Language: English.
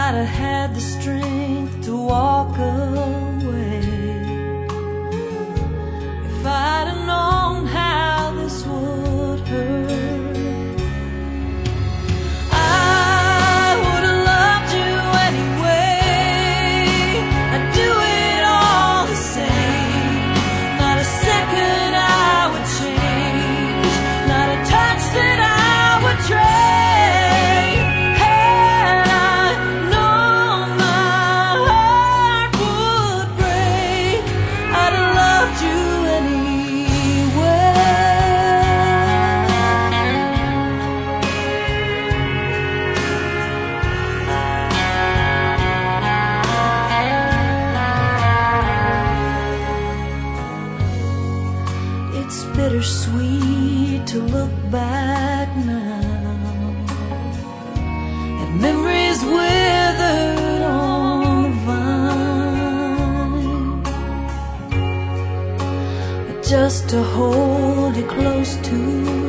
I'd have had the strength to walk away, if I'd have known how this would hurt, I would have loved you anyway. I'd do it all the same. Not a second I would change, not a touch that I would trade. It's bittersweet to look back now at memories withered on the vine, but just to hold you close to